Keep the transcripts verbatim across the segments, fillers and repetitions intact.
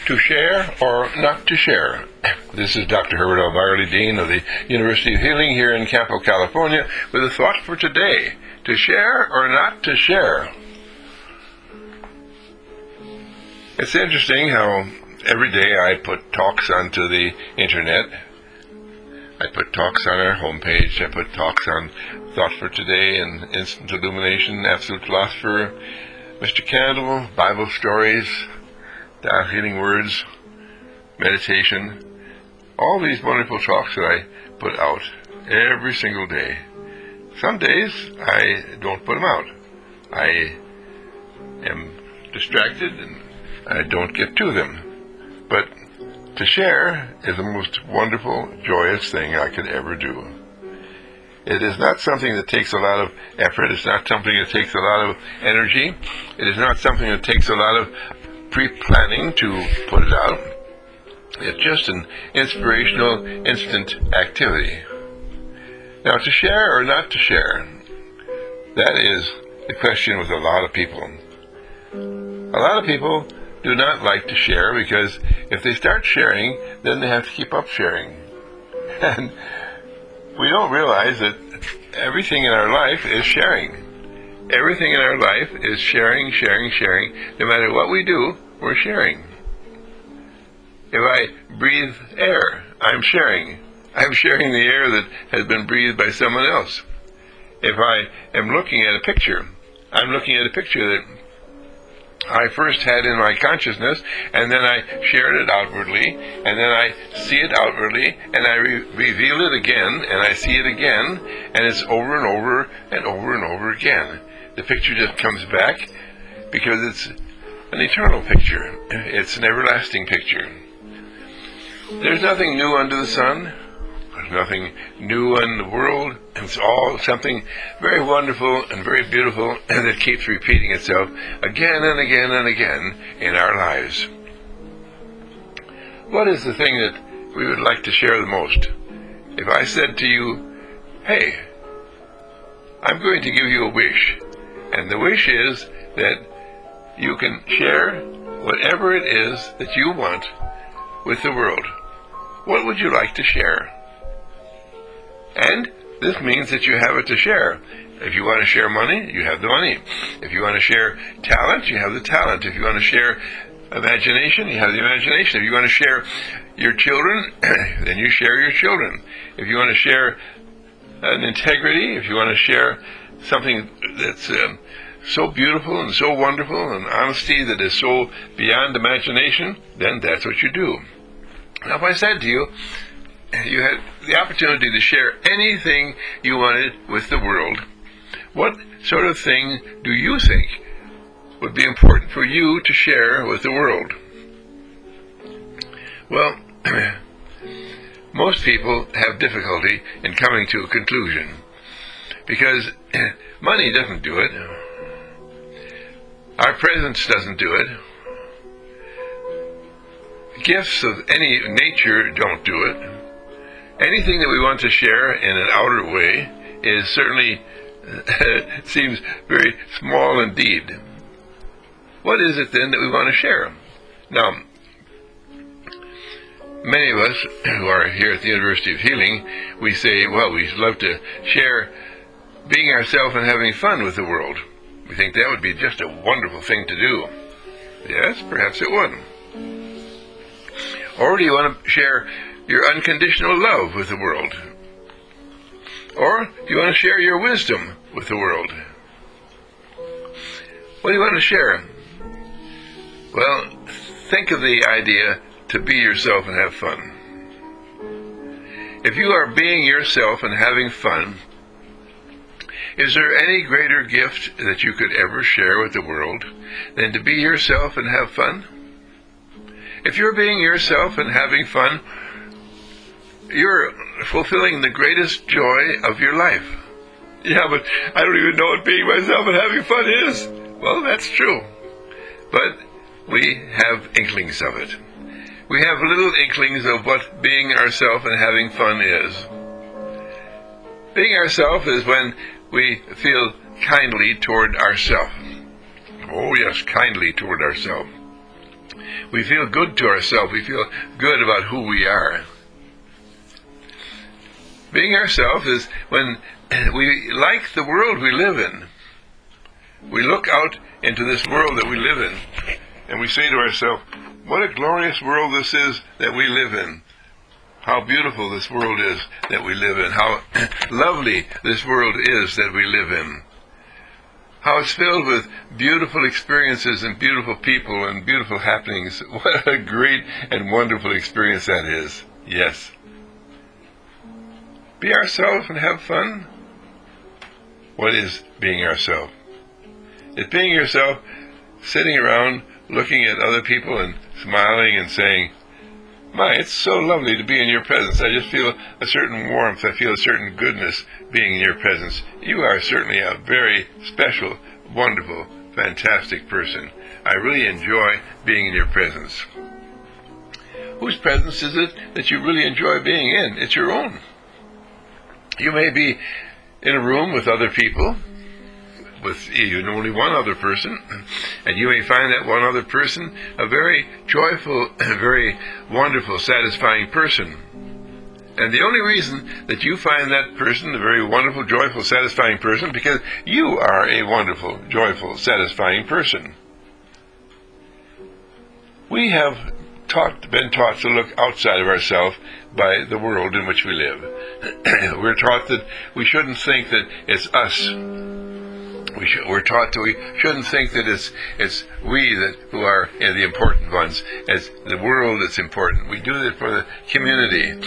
to share or not to share. This is Doctor Herbert L. Byerly, Dean of the University of Healing here in Campo, California, with a thought for today: to share or not to share. It's interesting how every day I put talks onto the internet. I put talks on our homepage. I put talks on Thought for Today and Instant Illumination, Absolute Philosopher, Mister Candle, Bible Stories, Tao Healing Words, Meditation. All these wonderful talks that I put out every single day. Some days I don't put them out. I am distracted and I don't get to them. But to share is the most wonderful, joyous thing I could ever do. It is not something that takes a lot of effort. It's not something that takes a lot of energy. It is not something that takes a lot of pre-planning to put it out. It's just an inspirational, instant activity. Now, to share or not to share, that is the question with a lot of people. A lot of people do not like to share because if they start sharing, then they have to keep up sharing. And we don't realize that everything in our life is sharing. Everything in our life is sharing, sharing, sharing. No matter what we do, we're sharing. If I breathe air, I'm sharing. I'm sharing the air that has been breathed by someone else. If I am looking at a picture, I'm looking at a picture that I first had in my consciousness, and then I shared it outwardly, and then I see it outwardly, and I re- reveal it again, and I see it again, and it's over and over and over and over again. The picture just comes back because it's an eternal picture. It's an everlasting picture. There's nothing new under the sun. There's nothing new in the world. It's all something very wonderful and very beautiful, and that keeps repeating itself again and again and again in our lives. What is the thing that we would like to share the most? If I said to you, hey, I'm going to give you a wish, and the wish is that you can share whatever it is that you want with the world. What would you like to share? And this means that you have it to share. If you want to share money, you have the money. If you want to share talent, you have the talent. If you want to share imagination, you have the imagination. If you want to share your children, then you share your children. If you want to share an integrity, if you want to share something that's um, so beautiful and so wonderful, and honesty that is so beyond imagination, then that's what you do. Now, if I said to you, you had the opportunity to share anything you wanted with the world, what sort of thing do you think would be important for you to share with the world? Well, most people have difficulty in coming to a conclusion because money doesn't do it. Our presence doesn't do it. Gifts of any nature don't do it. Anything that we want to share in an outer way is certainly seems very small indeed. What is it then that we want to share? Now, many of us who are here at the University of Healing, we say, well, we love to share being ourselves and having fun with the world. We think that would be just a wonderful thing to do. Yes, perhaps it would. Or do you want to share your unconditional love with the world? Or do you want to share your wisdom with the world? What do you want to share? Well, think of the idea to be yourself and have fun. If you are being yourself and having fun, is there any greater gift that you could ever share with the world than to be yourself and have fun? If you're being yourself and having fun, you're fulfilling the greatest joy of your life. Yeah, but I don't even know what being myself and having fun is. Well, that's true. But we have inklings of it. We have little inklings of what being ourselves and having fun is. Being ourselves is when we feel kindly toward ourselves. Oh yes, kindly toward ourselves. we feel good to ourselves. We feel good about who we are. Being ourselves is when we like the world we live in. We look out into this world that we live in, and we say to ourselves, what a glorious world this is that we live in. How beautiful this world is that we live in. How lovely this world is that we live in. How it's filled with beautiful experiences and beautiful people and beautiful happenings. What a great and wonderful experience that is. Yes. Be ourselves and have fun. What is being ourselves? It's being yourself, sitting around looking at other people and smiling and saying, my, it's so lovely to be in your presence. I just feel a certain warmth. I feel a certain goodness being in your presence. You are certainly a very special, wonderful, fantastic person. I really enjoy being in your presence. Whose presence is it that you really enjoy being in? It's your own. You may be in a room with other people, with even only one other person, and you may find that one other person a very joyful, very wonderful, satisfying person. And the only reason that you find that person a very wonderful, joyful, satisfying person, because you are a wonderful, joyful, satisfying person. We have taught, been taught to look outside of ourselves by the world in which we live. We're taught that we shouldn't think that it's us. We should, we're taught that we shouldn't think that it's it's we that who are you know, the important ones. It's the world that's important. We do it for the community.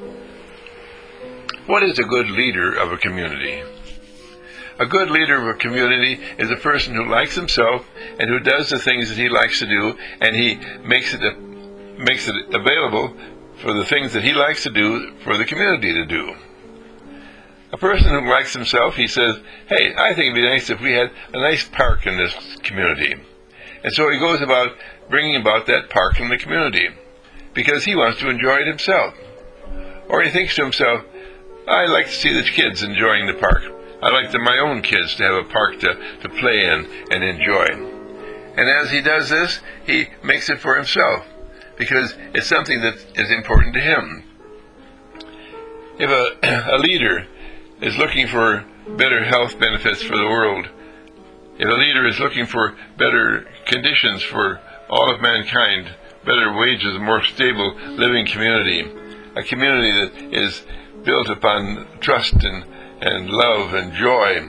What is a good leader of a community? A good leader of a community is a person who likes himself and who does the things that he likes to do, and he makes it a, makes it available for the things that he likes to do for the community to do. A person who likes himself, he says, hey, I think it'd be nice if we had a nice park in this community. And so he goes about bringing about that park in the community because he wants to enjoy it himself. Or he thinks to himself, I like to see the kids enjoying the park. I like the, my own kids to have a park to, to play in and enjoy. And as he does this, he makes it for himself because it's something that is important to him. If a, a leader is looking for better health benefits for the world, if a leader is looking for better conditions for all of mankind, better wages, a more stable living community, a community that is built upon trust and, and love and joy,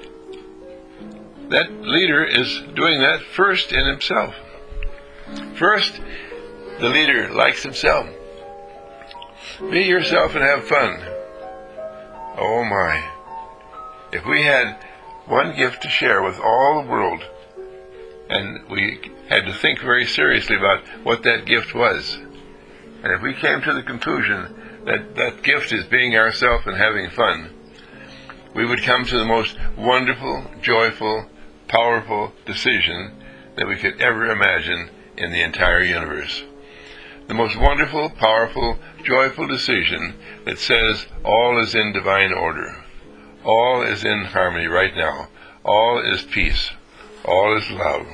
that leader is doing that first in himself. First, the leader likes himself. Be yourself and have fun. Oh my, if we had one gift to share with all the world, and we had to think very seriously about what that gift was, and if we came to the conclusion that that gift is being ourselves and having fun, we would come to the most wonderful, joyful, powerful decision that we could ever imagine in the entire universe. The most wonderful, powerful, joyful decision that says all is in divine order. All is in harmony right now. All is peace. All is love.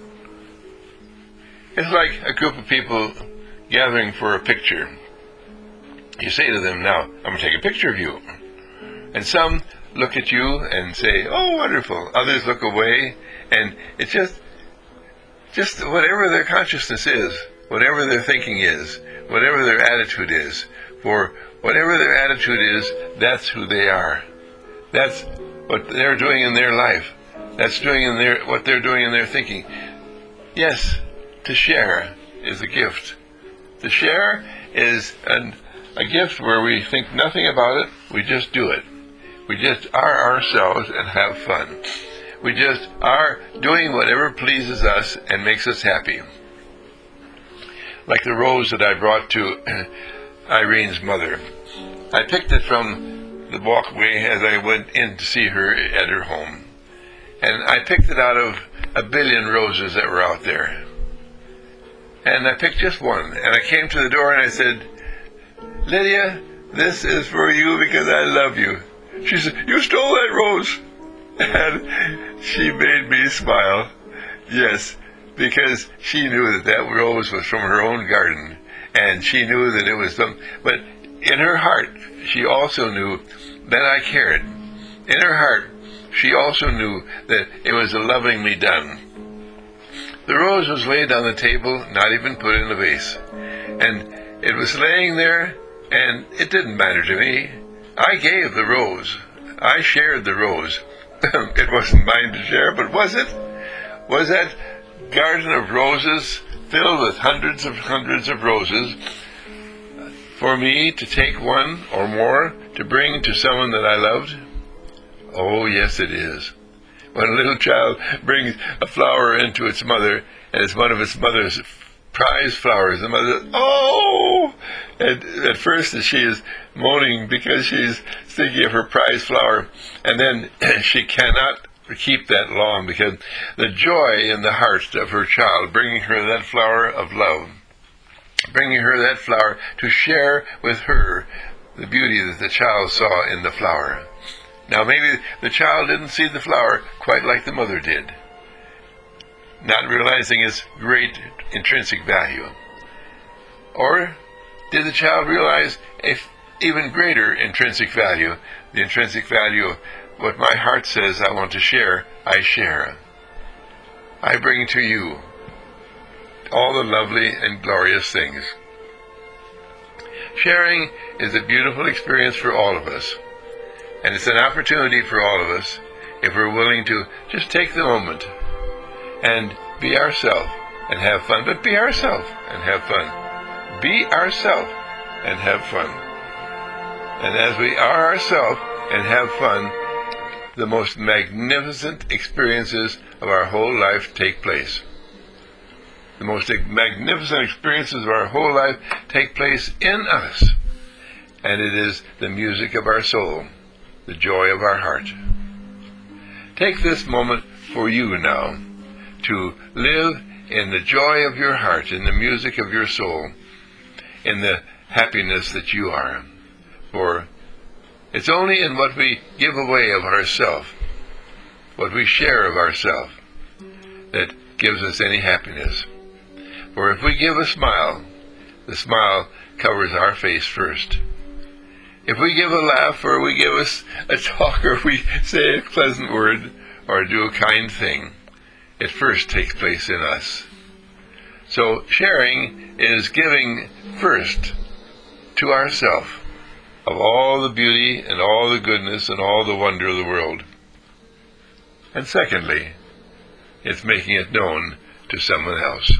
It's like a group of people gathering for a picture. You say to them, now, I'm going to take a picture of you. And some look at you and say, oh, wonderful. Others look away, and it's just, just whatever their consciousness is, whatever their thinking is, whatever their attitude is. For whatever their attitude is, that's who they are. That's what they're doing in their life. That's doing in their what they're doing in their thinking. Yes, to share is a gift. To share is an, a gift where we think nothing about it. We just do it. We just are ourselves and have fun. We just are doing whatever pleases us and makes us happy. Like the rose that I brought to Irene's mother. I picked it from the walkway as I went in to see her at her home. And I picked it out of a billion roses that were out there. And I picked just one. And I came to the door and I said, Lydia, this is for you because I love you. She said, you stole that rose. And she made me smile. Yes, because she knew that that rose was from her own garden, and she knew that it was some, but in her heart, she also knew that I cared. In her heart, she also knew that it was lovingly done. The rose was laid on the table, not even put in a vase. And it was laying there, and it didn't matter to me. I gave the rose. I shared the rose. It wasn't mine to share, but was it? Was that garden of roses filled with hundreds of hundreds of roses for me to take one or more to bring to someone that I loved? Oh, yes, it is. When a little child brings a flower into its mother, and it's one of its mother's prize flowers, the mother says, oh! And at first she is moaning because she's thinking of her prize flower, and then she cannot keep that long because the joy in the heart of her child, bringing her that flower of love, bringing her that flower to share with her the beauty that the child saw in the flower. Now maybe the child didn't see the flower quite like the mother did, not realizing its great intrinsic value. Or did the child realize a even greater intrinsic value, the intrinsic value of what my heart says I want to share, I share. I bring to you all the lovely and glorious things. Sharing is a beautiful experience for all of us. And it's an opportunity for all of us, if we're willing to just take the moment and be ourselves and have fun. But be ourselves and have fun. Be ourselves and have fun. And as we are ourselves and have fun, the most magnificent experiences of our whole life take place. The most magnificent experiences of our whole life take place in us. And it is the music of our soul, the joy of our heart. Take this moment for you now to live in the joy of your heart, in the music of your soul, in the happiness that you are. For it's only in what we give away of ourselves, what we share of ourselves, that gives us any happiness. For if we give a smile, the smile covers our face first. If we give a laugh, or we give us a talk, or we say a pleasant word, or do a kind thing, it first takes place in us. So sharing is giving first to ourselves of all the beauty and all the goodness and all the wonder of the world. And secondly, it's making it known to someone else.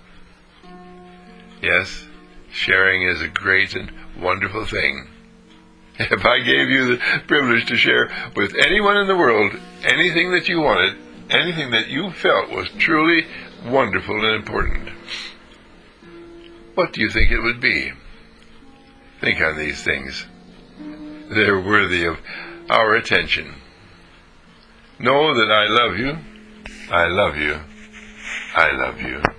Yes, sharing is a great and wonderful thing. If I gave you the privilege to share with anyone in the world anything that you wanted, anything that you felt was truly wonderful and important, what do you think it would be? Think on these things. They're worthy of our attention. Know that I love you. I love you. I love you.